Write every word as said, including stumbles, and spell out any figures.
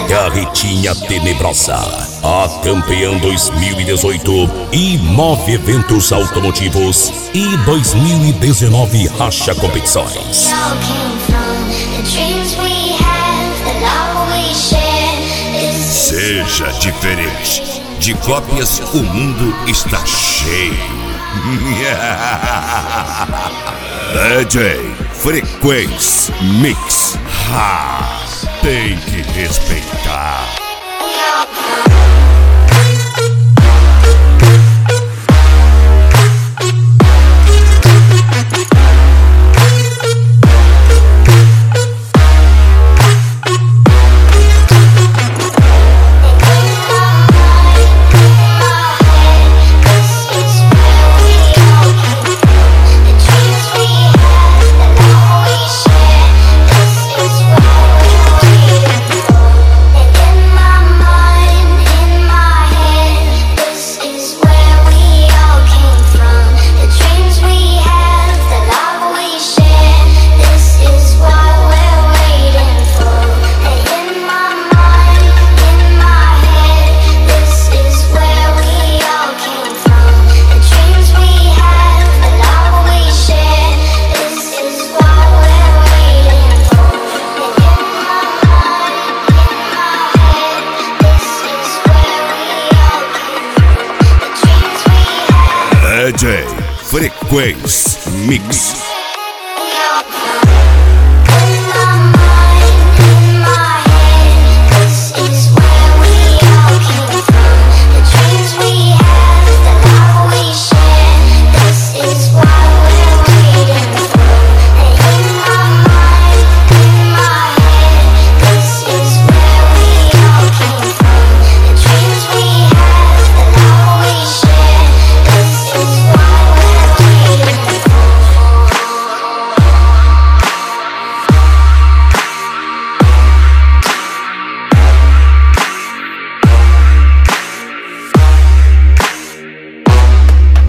Garretinha Tenebrosa, a campeã dois mil e dezoito e Move Eventos Automotivos e dois mil e dezenove Racha Competições. Seja diferente. De cópias o mundo está cheio. D J Frequência Mix. Ha, tem que respeitar. D J Frequência Mix.